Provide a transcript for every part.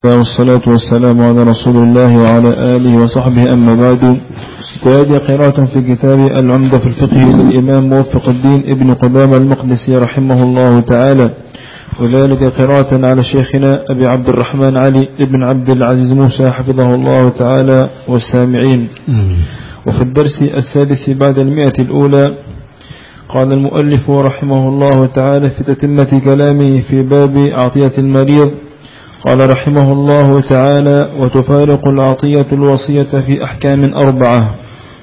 والصلاة والسلام على رسول الله وعلى آله وصحبه أما بعد. وهذه قراءة في كتاب العمدة في الفقه للإمام موفق الدين ابن قدامة المقدسي رحمه الله تعالى، وذلك قراءة على شيخنا أبي عبد الرحمن علي ابن عبد العزيز موسى حفظه الله تعالى والسامعين. وفي الدرس السادس بعد 100 الأولى قال المؤلف رحمه الله تعالى في تتمة كلامه في باب عطية المريض، قال رحمه الله تعالى: وتفارق العطية الوصية في أحكام 4.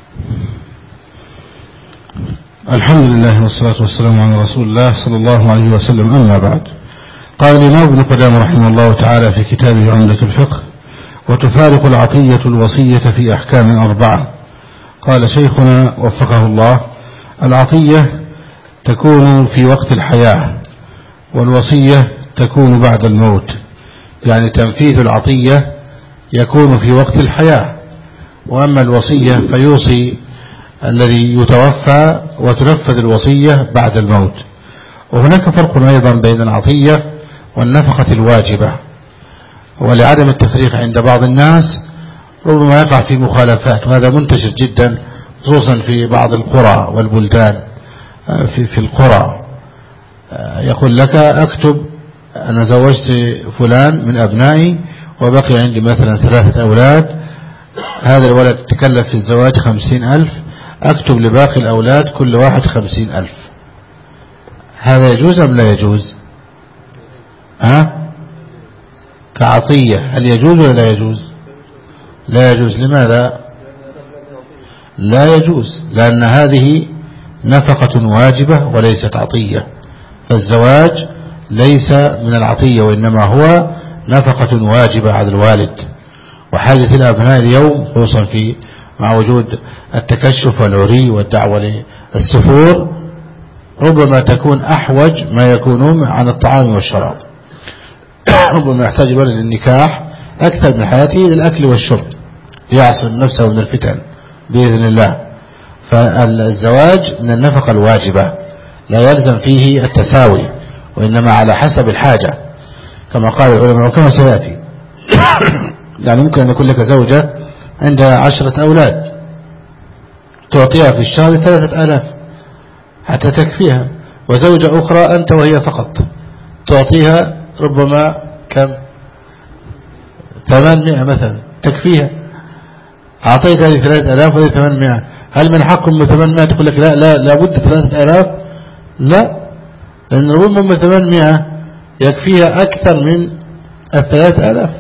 الحمد لله والصلاة والسلام على رسول الله صلى الله عليه وسلم. أما بعد، قال الإمام ابن قدامة رحمه الله تعالى في كتابه عمدة الفقه: وتفارق العطية الوصية في أحكام 4. قال شيخنا وفقه الله: العطية تكون في وقت الحياة، والوصية تكون بعد الموت. يعني تنفيذ العطية يكون في وقت الحياة، وأما الوصية فيوصي الذي يتوفى وتنفذ الوصية بعد الموت. وهناك فرق أيضا بين العطية والنفقة الواجبة، ولعدم التفريق عند بعض الناس ربما يقع في مخالفات، وهذا منتشر جدا خصوصا في بعض القرى والبلدان. في القرى يقول لك: أكتب أنا زوجت فلان من أبنائي وبقي عندي مثلا 3 أولاد، هذا الولد تكلف في الزواج 50,000، أكتب لباقي الأولاد كل واحد 50,000. هذا يجوز أم لا يجوز؟ كعطية هل يجوز ولا لا يجوز؟ لا يجوز. لماذا لا يجوز؟ لأن هذه نفقة واجبة وليست عطية، فالزواج ليس من العطية وإنما هو نفقة واجبة على الوالد. وحاجة الأبناء اليوم خصوصا مع وجود التكشف والعري والدعوة للسفور ربما تكون أحوج ما يكونون عن الطعام والشراب. ربما يحتاج الولد للنكاح أكثر من حياته للأكل والشرب ليعصم نفسه من الفتن بإذن الله. فالزواج من النفقة الواجبة لا يلزم فيه التساوي، وإنما على حسب الحاجة كما قال العلماء وكما سيأتي. يعني ممكن أن يكون لك زوجة عندها 10 أولاد تعطيها في الشهر 3,000 حتى تكفيها، وزوجة أخرى أنت وهي فقط تعطيها ربما كم 800 مثلا تكفيها. أعطيت هذه 3,000 وهذه 800، هل من حقهم 800 تقول لك لا لابد 3,000؟ لا، لأن ربما من 800 يكفيها أكثر من 3,000.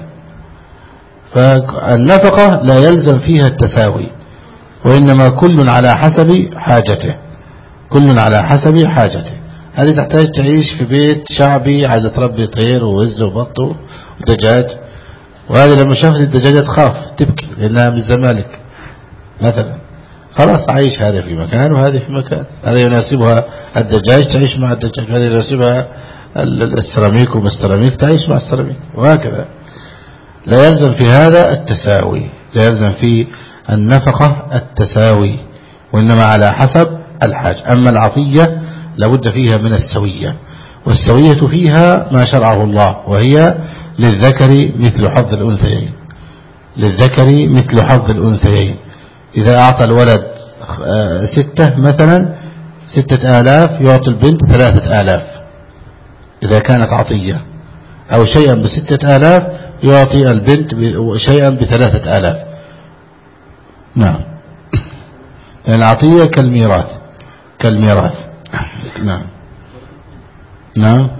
فالنفقة لا يلزم فيها التساوي، وإنما كل على حسب حاجته، كل على حسب حاجته. هذه تحتاج تعيش في بيت شعبي عايزة تربي طير ووز وبط ودجاج، وهذه لما شافت الدجاجة تخاف تبكي لأنها من الزمالك مثلا. خلاص عايش هذا في مكان وهذه في مكان، هذا يناسبها الدجاج تعيش مع الدجاج، وهذا يناسبها السيراميك والسيراميك تعيش مع السيراميك، وهكذا. لا يلزم في هذا التساوي، لا يلزم في النفقة التساوي، وإنما على حسب الحاجة. أما العطية لابد فيها من السوية، والسوية فيها ما شرعه الله، وهي للذكر مثل حظ الأنثيين، للذكر مثل حظ الأنثيين. إذا أعطى الولد 6 مثلا 6,000 يعطي البنت 3,000 إذا كانت عطية، أو شيئا ب6,000 يعطي البنت شيئا ب3,000. نعم، العطية كالميراث. نعم نعم.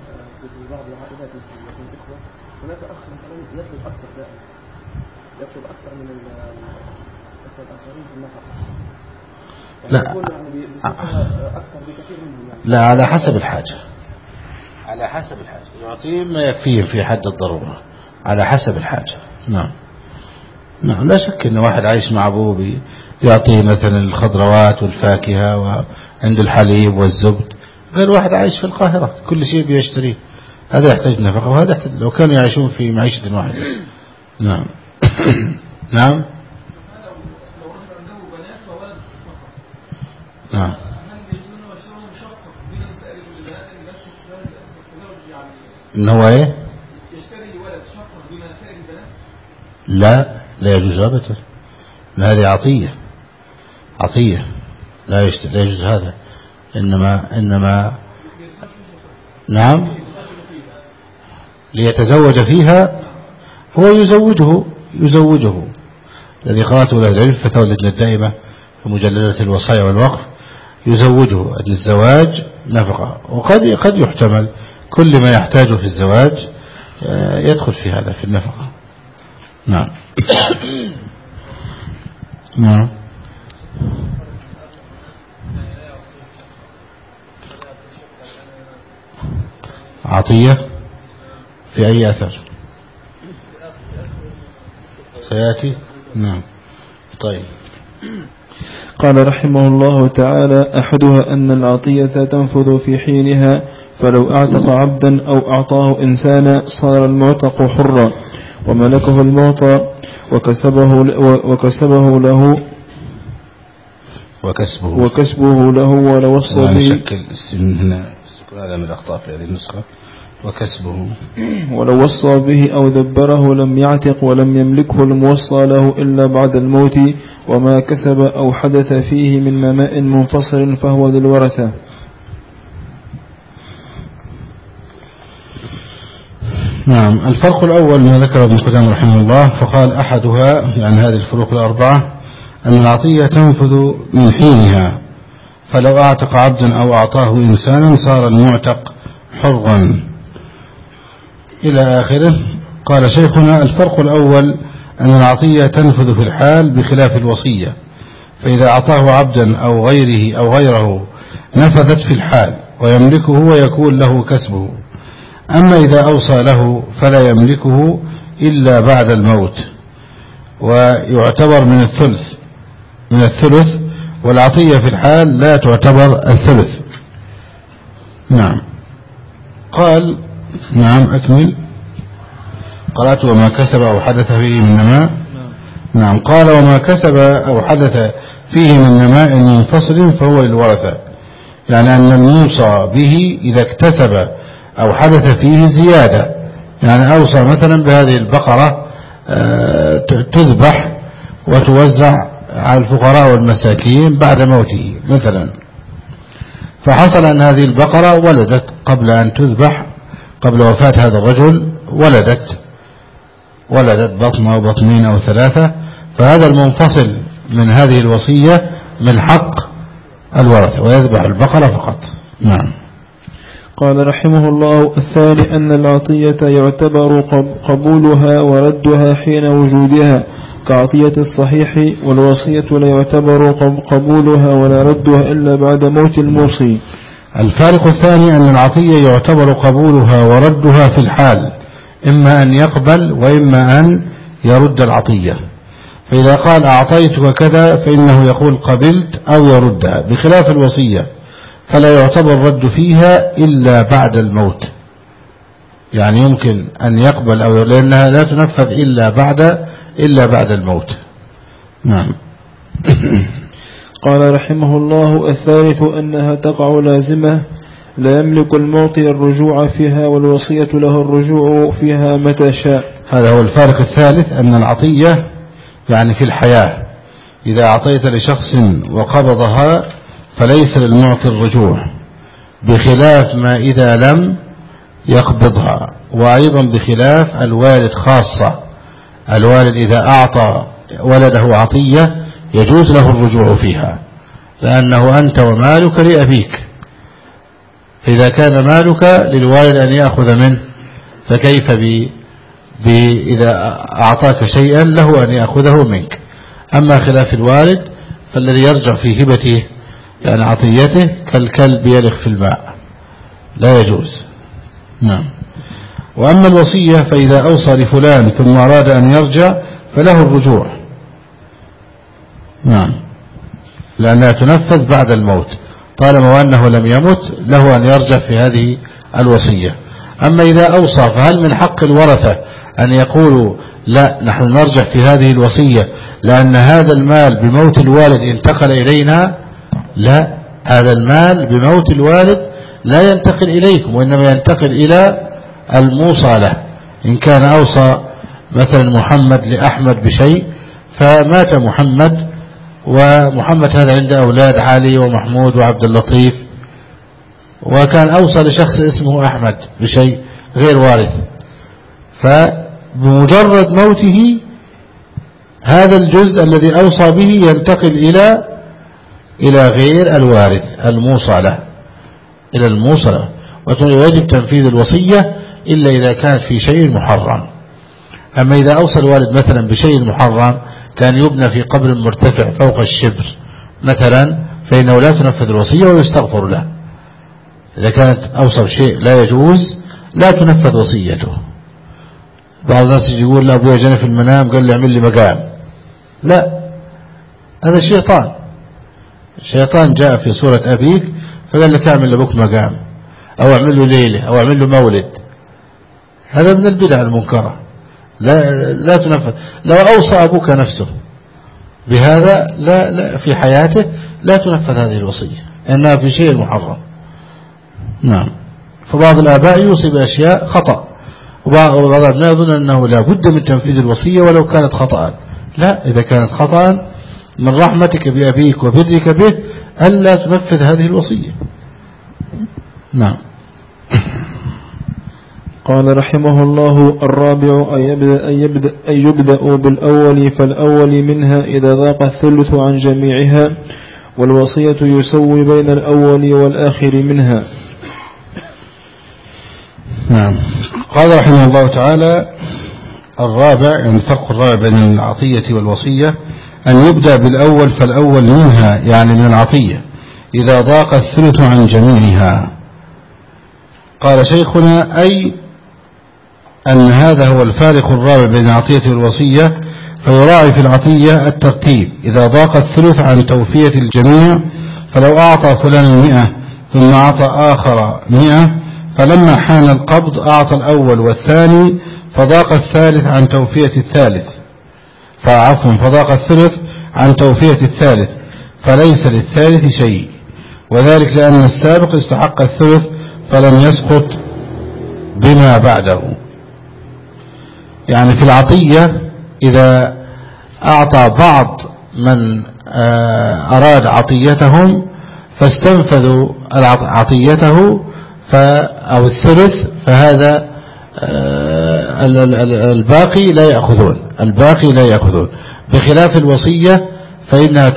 لا على حسب الحاجة، على حسب الحاجة يعطيه ما يكفيه في حد الضرورة على حسب الحاجة. نعم نعم. لا شك أن واحد عايش مع أبوه يعطيه مثلا الخضروات والفاكهة وعند الحليب والزبد، غير واحد عايش في القاهرة كل شيء بيشتريه، هذا يحتاج نفقة وهذا يحتاج، لو كانوا يعيشون في معيشة واحدة. نعم نعم نعم. إن هو إيه؟ يشتري ولد شقة بما لا يجوز أبدا، هذه عطية لا يجوز هذا، إنما نعم ليتزوج فيها هو يزوجه الذي قرأته له العلم فتاوى اللجنة الدائمة في مجلدات الوصايا والوقف، يزوجه أن الزواج نفقة، وقد يحتمل كل ما يحتاجه في الزواج يدخل في هذا في النفقة. نعم. نعم. عطية في أي أثر سيأتي؟ نعم. طيب. قال رحمه الله تعالى: أحدها أن العطية تنفذ في حينها، فلو أعتق عبدا أو أعطاه إنسانا صار المعتق حرا وملكه المعطى وكسبه له ولو وصى به. هذا من الأخطاء في هذه النسخة. وكسبه ولو وصى به أو دبره لم يعتق ولم يملكه الموصى له إلا بعد الموت، وما كسب أو حدث فيه من نماء منفصل فهو للورثة. نعم. الفرق الأول ما ذكر ابن قدامة رحمه الله، فقال أحدها يعني هذه الفروق الأربعة أن العطية تنفذ من حينها، فلو أعتق عبدا أو أعطاه إنسانا صار المعتق حرا إلى آخره. قال شيخنا: الفرق الأول أن العطية تنفذ في الحال بخلاف الوصية، فإذا أعطاه عبدا أو غيره نفذت في الحال ويملكه ويكون له كسبه. أما إذا أوصى له فلا يملكه إلا بعد الموت ويعتبر من الثلث، والعطية في الحال لا تعتبر الثلث. نعم. قال نعم أكمل. قالت: وما كسب أو حدث فيه من نماء. نعم. قال: وما كسب أو حدث فيه من نماء منفصل فهو للورثة، يعني أن الموصى به إذا اكتسب أو حدث فيه زيادة، يعني أوصى مثلا بهذه البقرة تذبح وتوزع على الفقراء والمساكين بعد موته مثلا، فحصل أن هذه البقرة ولدت قبل أن تذبح، قبل وفاة هذا الرجل ولدت بطن أو بطنين أو ثلاثة، فهذا المنفصل من هذه الوصية من حق الورثة ويذبح البقرة فقط. نعم. قال رحمه الله: الثاني أن العطية يعتبر قبولها وردها حين وجودها كعطية الصحيح، والوصية لا يعتبر قبولها ولا ردها إلا بعد موت الموصي. الفارق الثاني أن العطية يعتبر قبولها وردها في الحال، إما أن يقبل وإما أن يرد العطية، فإذا قال أعطيتك كذا فإنه يقول قبلت أو يردها، بخلاف الوصية فلا يعتبر الرد فيها إلا بعد الموت، يعني يمكن أن يقبل أو لأنها لا تنفذ إلا بعد الموت. نعم. قال رحمه الله: الثالث أنها تقع لازمة، لا يملك المعطي الرجوع فيها، والوصية له الرجوع فيها متى شاء. هذا هو الفارق الثالث، أن العطية يعني في الحياة إذا أعطيت لشخص وقبضها فليس للمعطي الرجوع، بخلاف ما إذا لم يقبضها، وأيضا بخلاف الوالد خاصة. الوالد إذا أعطى ولده عطية يجوز له الرجوع فيها، لأنه أنت ومالك لأبيك، إذا كان مالك للوالد أن يأخذ منه، فكيف إذا أعطاك شيئا له أن يأخذه منك. أما خلاف الوالد فالذي يرجع في هبته يعني عطيته كالكلب يلغ في الماء، لا يجوز. نعم. وأما الوصية فإذا أوصى لفلان ثم أراد أن يرجع فله الرجوع، نعم، لأنها تنفذ بعد الموت، طالما وأنه لم يمت له أن يرجع في هذه الوصية. أما إذا أوصى فهل من حق الورثة أن يقولوا لا نحن نرجع في هذه الوصية لأن هذا المال بموت الوالد انتقل إلينا؟ لا، هذا المال بموت الوالد لا ينتقل إليكم، وإنما ينتقل إلى الموصى له. إن كان أوصى مثلا محمد لأحمد بشيء، فمات محمد، ومحمد هذا عنده أولاد علي ومحمود وعبد اللطيف، وكان أوصى لشخص اسمه أحمد بشيء غير وارث، فبمجرد موته هذا الجزء الذي أوصى به ينتقل إلى غير الوارث الموصى له، إلى الموصى له، ويجب تنفيذ الوصية إلا إذا كانت في شيء محرم. أما إذا أوصى الوالد مثلا بشيء محرم كان يبنى في قبر مرتفع فوق الشبر مثلا، فإنه لا تنفذ الوصية ويستغفر له. إذا كانت أوصى بشيء لا يجوز لا تنفذ وصيته. بعض الناس يقول لا أبويا جاني في المنام قال لي اعمل لي مقام، لا، هذا الشيطان جاء في صورة أبيك فقال لك اعمل لأبوك مقام، أو اعمل له ليلة، أو اعمل له مولد. هذا من البدع المنكرة، لا تنفذ. لو أوصى أبوك نفسه بهذا لا في حياته لا تنفذ هذه الوصية لأنها في شيء محرم. نعم. فبعض الآباء يوصي بأشياء خطأ، وبعض الأبناء يظن أنه لا بد من تنفيذ الوصية ولو كانت خطأ. لا، إذا كانت خطأ من رحمتك بأبيك وبرك به ألا تنفذ هذه الوصية. نعم. قال رحمه الله: الرابع أن يبدأ بالأول فالأول منها إذا ضاق الثلث عن جميعها، والوصية يسوي بين الأول والآخر منها. نعم. قال رحمه الله تعالى: الرابع، يعني الفرق الرابع بين العطية والوصية، أن يبدأ بالأول فالأول منها، يعني من العطية، إذا ضاق الثلث عن جميعها. قال شيخنا: أي أن هذا هو الفارق الرابع بين العطية والوصية، فيراعي في العطية الترتيب إذا ضاق الثلث عن توفية الجميع، فلو أعطى فلان 100 ثم أعطى آخر 100، فلما حان القبض أعطى الأول والثاني، فضاق الثالث عن توفية الثالث، فضاق الثلث عن توفية الثالث، فليس للثالث شيء، وذلك لأن السابق استحق الثلث فلم يسقط بما بعده. يعني في العطية إذا أعطى بعض من أراد عطيتهم فاستنفذوا عطيته أو الثلث، فهذا الباقي لا يأخذون، بخلاف الوصية فإنها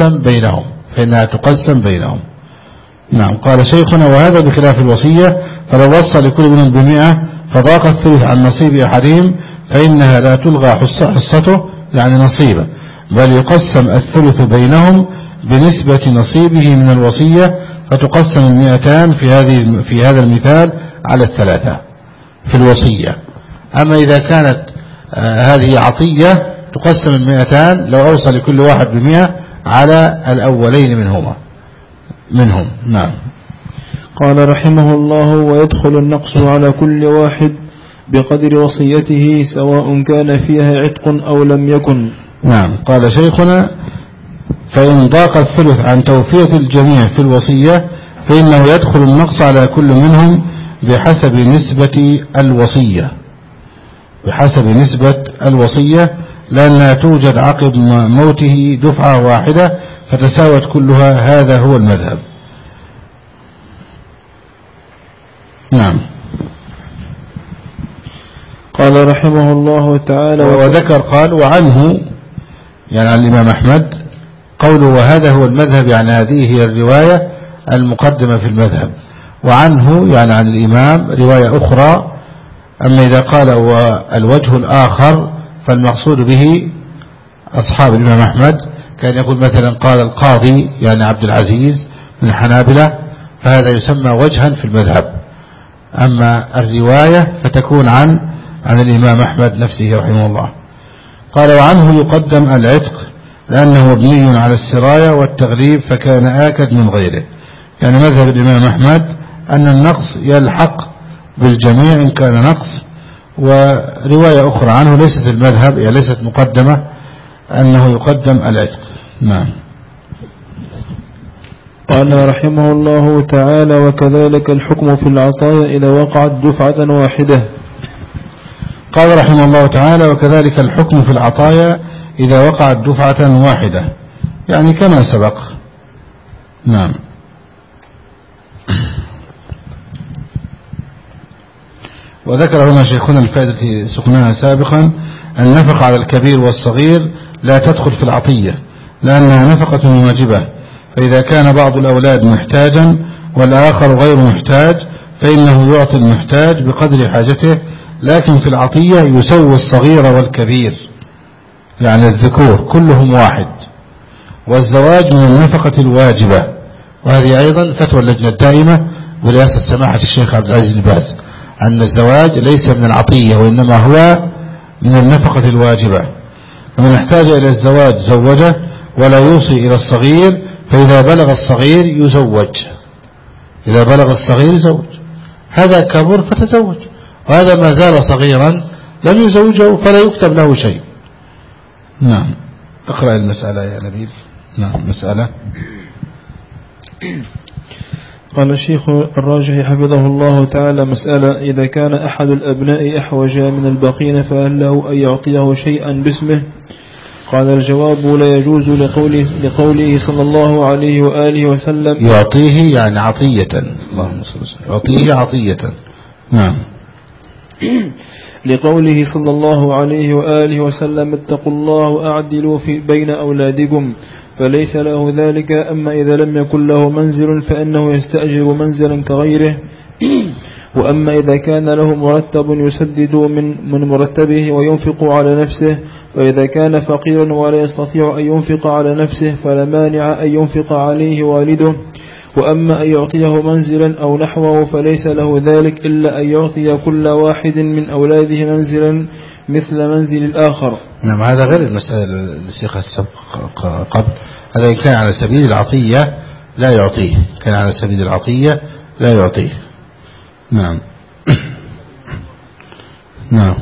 تقسم بينهم. نعم. قال شيخنا: وهذا بخلاف الوصية، فلو وصى لكل منهم ب100 فضاق الثلث عن نصيب أحدهم فإنها لا تلغى حصته، يعني نصيبه، بل يقسم الثلث بينهم بنسبة نصيبه من الوصية، فتقسم 200 في هذا المثال على 3 في الوصية. أما إذا كانت هذه عطية تقسم 200 لو أوصى لكل واحد ب100 على الأولين منهم. نعم. قال رحمه الله: ويدخل النقص على كل واحد بقدر وصيته سواء كان فيها عتق أو لم يكن. نعم. قال شيخنا: فإن ضاق الثلث عن توفية الجميع في الوصية فإنه يدخل النقص على كل منهم بحسب نسبة الوصية، لأنها توجد عقب موته دفعة واحدة فتساوت كلها. هذا هو المذهب. نعم. قال رحمه الله تعالى: وذكر قال: وعنه، يعني عن الإمام أحمد، قوله وهذا هو المذهب، يعني هذه هي الرواية المقدمة في المذهب، وعنه يعني عن الإمام رواية أخرى. أما إذا قال والوجه الآخر فالمقصود به أصحاب الإمام أحمد، كان يقول مثلا قال القاضي يعني عبد العزيز من الحنابلة، فهذا يسمى وجها في المذهب. أما الرواية فتكون عن الإمام أحمد نفسه رحمه الله. قال: وعنه يقدم العتق لأنه مبني على السراية والتغليب فكان آكد من غيره. يعني مذهب الإمام أحمد أن النقص يلحق بالجميع إن كان نقص. ورواية أخرى عنه ليست المذهب، يعني ليست مقدمة، أنه يقدم العتق. نعم. قال رحمه الله تعالى: وكذلك الحكم في العطايا إذا وقعت دفعة واحدة. قال رحمه الله تعالى: وكذلك الحكم في العطايا إذا وقعت دفعة واحدة، يعني كما سبق. نعم. وذكر هنا شيخنا الفائدة سقناها سابقا: النفقة على الكبير والصغير لا تدخل في العطية لأنها نفقة واجبة، فإذا كان بعض الأولاد محتاجا والآخر غير محتاج فإنه يعطي المحتاج بقدر حاجته، لكن في العطية يسوي الصغير والكبير، يعني الذكور كلهم واحد. والزواج من النفقة الواجبة، وهذه أيضا فتوى اللجنة الدائمة برئاسة سماحة الشيخ عبد العزيز بن باز، أن الزواج ليس من العطية وإنما هو من النفقة الواجبة. فمن احتاج إلى الزواج زوجه ولا يوصي إلى الصغير، فإذا بلغ الصغير يزوج، إذا بلغ الصغير يزوج، هذا كبر فتزوج، وهذا ما زال صغيرا لم يزوجه فلا يكتب له شيء. نعم. اقرأ المسألة يا نبيل. نعم. مسألة. قال الشيخ الراجحي حفظه الله تعالى: مسألة: إذا كان أحد الأبناء أحوج من الباقين فهل له أن يعطيه شيئا باسمه؟ قال: الجواب: لا يجوز لقوله صلى الله عليه وآله وسلم: يعطيه يعني عطية، اللهم صل وسلم، يعطيه عطية. نعم. لقوله صلى الله عليه وآله وسلم: اتقوا الله وأعدلوا بين أولادكم، فليس له ذلك. أما إذا لم يكن له منزل فإنه يستأجر منزلا كغيره. وأما إذا كان له مرتب يسدد من مرتبه وينفق على نفسه، فإذا كان فقيرا ولا يستطيع أن ينفق على نفسه فلا مانع أن ينفق عليه والده. وأما أن يعطيه منزلا أو نحوه فليس له ذلك إلا أن يعطي كل واحد من أولاده منزلا مثل منزل الآخر. نعم. هذا غير المسألة التي سبق قبل. هذا إن كان على سبيل العطية لا يعطيه، كان على سبيل العطية لا يعطيه. نعم. نعم.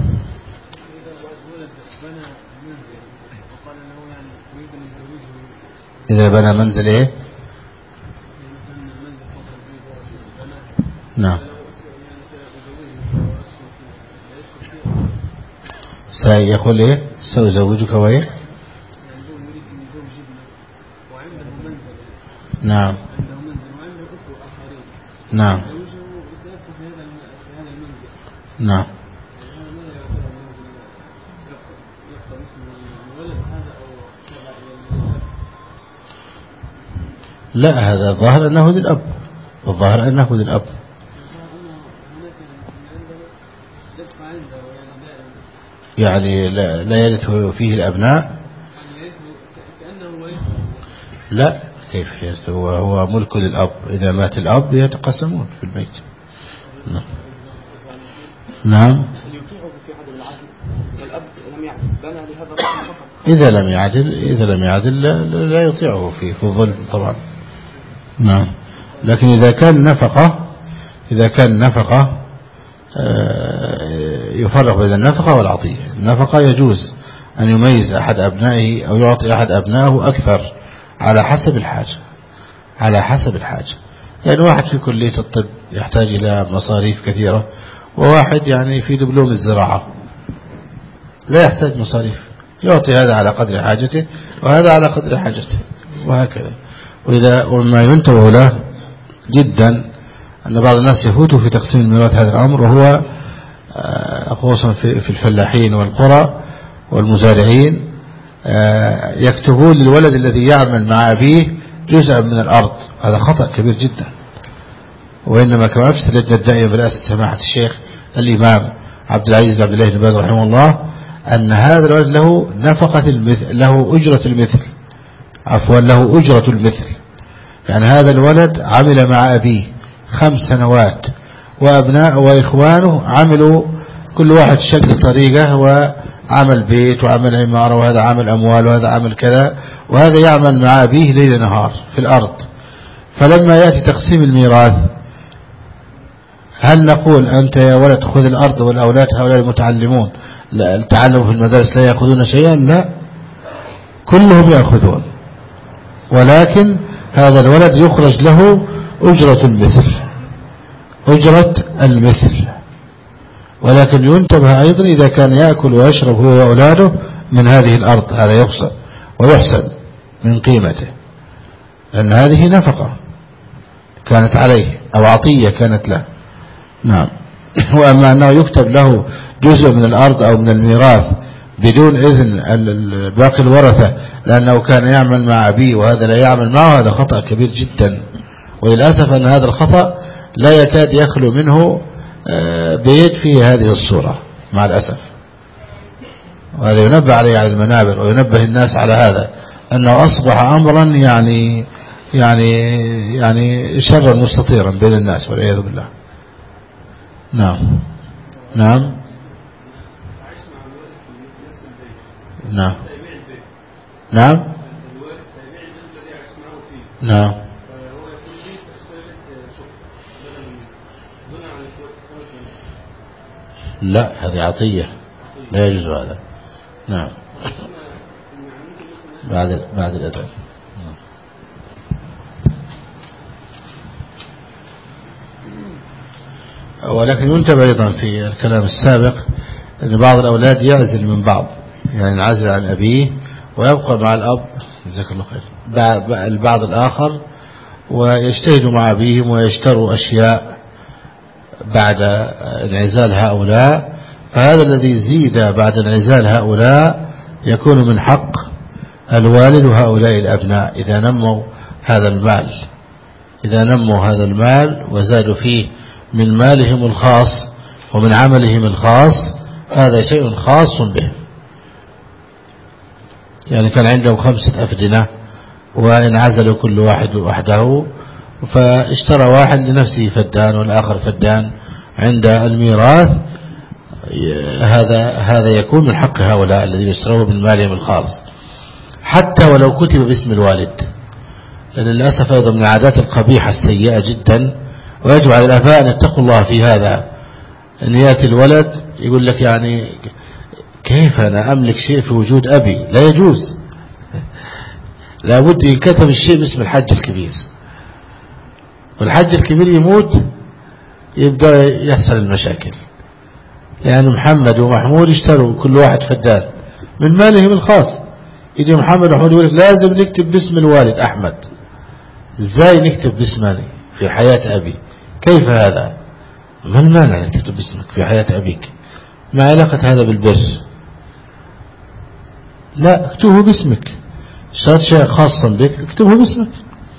إذا بنى منزل إيه؟ نعم. سيقول إيه؟ سأزوجك وإيه؟ نعم. نعم. نعم. لا، هذا الظاهر أنه للأب، والظاهر أنه للأب. يعني لا يرث فيه الأبناء. لا، كيف يرث؟ هو ملك للأب، إذا مات الأب يتقسمون في البيت. نعم. نعم. إذا لم يعدل لا يطيعه في الظلم طبعا. نعم. لكن إذا كان نفقة يفرق بين النفقة والعطية. النفقة يجوز أن يميز أحد أبنائه أو يعطي أحد أبنائه أكثر على حسب الحاجة. يعني واحد في كلية الطب يحتاج إلى مصاريف كثيرة، وواحد يعني في دبلوم الزراعة لا يحتاج مصاريف، يعطي هذا على قدر حاجته وهذا على قدر حاجته، وهكذا. وما ينتبه له جدا أن بعض الناس يفوتوا في تقسيم الميراث هذا الأمر، وهو خصوصا في الفلاحين والقرى والمزارعين يكتبون للولد الذي يعمل مع أبيه جزءا من الأرض. هذا خطأ كبير جدا. وإنما كما أفتى اللجنة الدائمة برئاسة سماحة الشيخ الإمام عبد العزيز بن عبد الله بن باز رحمه الله أن هذا الولد له نفقة المثل، له أجرة المثل. يعني هذا الولد عمل مع أبيه 5 سنوات، وأبناء وإخوانه عملوا كل واحد شق طريقه وعمل بيت وعمل عمارة، وهذا عمل أموال وهذا عمل كذا، وهذا يعمل مع أبيه ليل نهار في الأرض. فلما يأتي تقسيم الميراث هل نقول أنت يا ولد خذ الأرض والأولاد هؤلاء المتعلمون التعلم في المدارس لا يأخذون شيئا؟ لا، كلهم يأخذون، ولكن هذا الولد يخرج له أجرة المثل. ولكن ينتبه أيضا إذا كان يأكل ويشرب هو وأولاده من هذه الأرض هذا يحسن ويحسن من قيمته، لأن هذه نفقة كانت عليه أو عطية كانت له. نعم. وأما أنه يكتب له جزء من الأرض أو من الميراث بدون إذن باقي الورثة لأنه كان يعمل مع أبيه وهذا لا يعمل معه، هذا خطأ كبير جدا. وللأسف أن هذا الخطأ لا يكاد يخلو منه بيت فيه هذه الصورة مع الأسف. وهذا ينبه عليه على المنابر وينبه الناس على هذا أنه أصبح أمرا يعني شرا مستطيرا بين الناس والعياذ بالله. نعم نعم نعم نعم نعم. لا هذه عطية لا يجوز هذا. نعم بعد الأذان. ولكن ينتبه أيضا في الكلام السابق أن بعض الأولاد يعزل من بعض، يعني ينعزل عن أبيه ويبقى مع الأب جزاك الله خير البعض الآخر ويجتهدوا مع أبيهم ويشتروا أشياء بعد انعزال هؤلاء. فهذا الذي زيد بعد انعزال هؤلاء يكون من حق الوالد وهؤلاء الأبناء إذا نموا هذا المال وزادوا فيه من مالهم الخاص ومن عملهم الخاص، هذا شيء خاص به. يعني كان عندهم 5 أفدنة وانعزلوا كل واحد وحده، فاشترى واحد لنفسه فدان والآخر فدان عند الميراث، هذا يكون من حق هؤلاء الذين اشتروه من مالهم الخاص حتى ولو كتب باسم الوالد. لأن للأسف أيضا من العادات القبيحة السيئة جدا، ويجب على الآباء أن يتقوا الله في هذا، أن يأتي الولد يقول لك يعني كيف أنا أملك شيء في وجود أبي؟ لا يجوز، لابد ينكتب الشيء باسم الحج الكبير، والحج الكبير يموت يبدأ يحصل المشاكل. يعني محمد ومحمود اشتروا كل واحد فدان من مالهم الخاص، يجي محمد ومحمود يقول لازم نكتب باسم الوالد أحمد. ازاي نكتب باسمي في حياة أبي؟ كيف هذا؟ ما المانع أن تكتب باسمك في حياة أبيك؟ ما علاقة هذا بالبر؟ لا، اكتبه باسمك، اشتريت شيء خاصا بك اكتبه باسمك.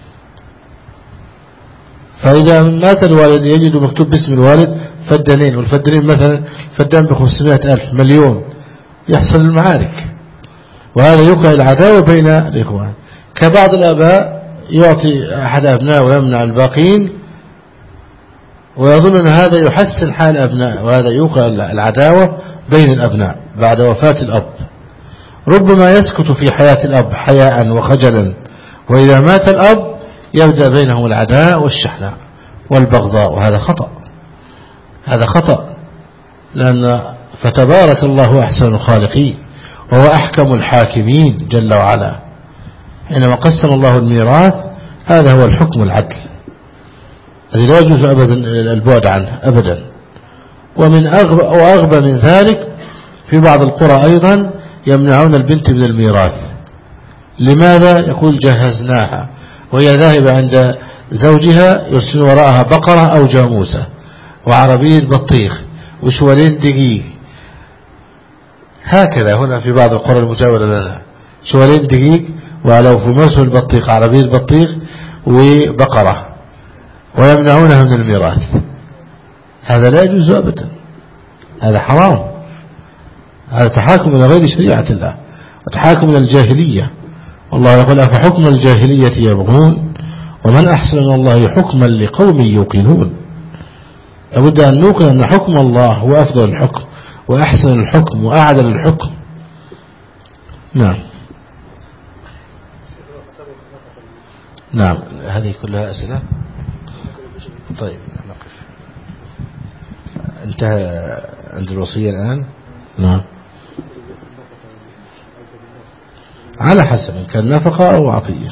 فإذا مات الوالد يجد مكتوب باسم الوالد فدانين، والفدانين مثلا فدان ب500,000 مليون، يحصل المعارك، وهذا يوقع العداوة بين الإخوان. كبعض الآباء يعطي أحد أبناء ويمنع الباقين ويظن أن هذا يحسن حال أبناء، وهذا يوقع العداوة بين الأبناء بعد وفاة الأب. ربما يسكت في حياة الأب حياء وخجلا، وإذا مات الأب يبدأ بينهم العداء والشحناء والبغضاء، وهذا خطأ. هذا خطأ، لأن فتبارك الله أحسن الخالقين وهو أحكم الحاكمين جل وعلا. حينما قسم الله الميراث هذا هو الحكم العدل الذي لا يجوز أبدا البعد عنه أبدا. ومن أغبى من ذلك في بعض القرى أيضا يمنعون البنت من الميراث. لماذا؟ يقول جهزناها وهي ذاهبة عند زوجها، يرسل وراءها بقرة أو جاموسة وعربية بطيخ وشوالين دقيق. هكذا هنا في بعض القرى المجاورة لنا شوالين دقيق، ولو في موسم البطيخ عربية بطيخ وبقرة، ويمنعونها من الميراث. هذا لا يجوز أبدا، هذا حرام، هذا تحاكم إلى غير شريعة الله وتحاكم إلى الجاهلية. والله يقول أفحكم الجاهلية يبغون ومن أحسن من الله حكما لقوم يوقنون. لابد أن نوقن أن حكم الله هو أفضل الحكم وأحسن الحكم وأعدل الحكم. نعم نعم. هذه كلها أسئلة. طيب نقف، انتهى عند الوصية الآن. نعم، على حسب إن كان نفقة أو عطية.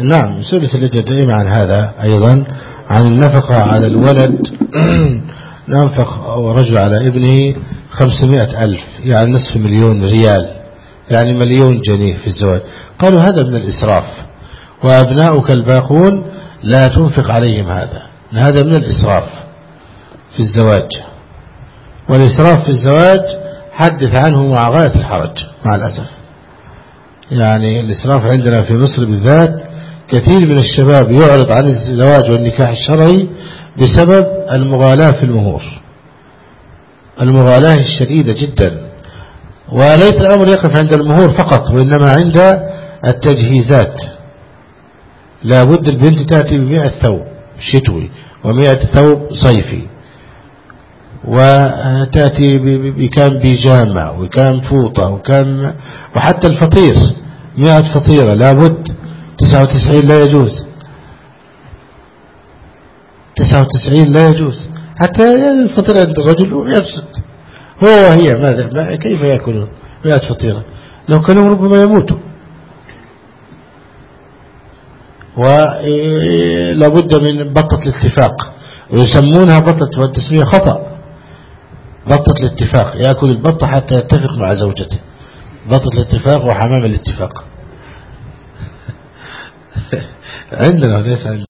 نعم سئلت اللجنة الدائمة عن هذا أيضا، عن النفقة على الولد. ننفق رجل على ابنه 500,000 يعني نصف مليون ريال، يعني 1,000,000 جنيه في الزواج. قالوا هذا من الإسراف، وأبناؤك الباقون لا تنفق عليهم هذا من الإسراف في الزواج. والإسراف في الزواج حدث عنه مع غاية الحرج مع الأسف. يعني الإسراف عندنا في مصر بالذات كثير من الشباب يعرض عن الزواج والنكاح الشرعي بسبب المغالاة في المهور، المغالاة الشديدة جدا. وليس الأمر يقف عند المهور فقط، وإنما عند التجهيزات. لا بد البنت تأتي ب100 ثوب شتوي و100 ثوب صيفي، وتأتي بكام بيجامة وكام فوطة وحتى الفطير 100 فطيرة لا بد. 99 لا يجوز، 99 لا يجوز. حتى الفطيرة عند الرجل يفسد هو وهي، ماذا كيف يأكلون 100 فطيرة؟ لو كانوا ربما يموتوا. ولا بد من بطة الاتفاق، ويسمونها بطة، والتسمية خطأ. بطة الاتفاق، يأكل البطة حتى يتفق مع زوجته. بطة الاتفاق وحمام الاتفاق عندنا ليس عندنا.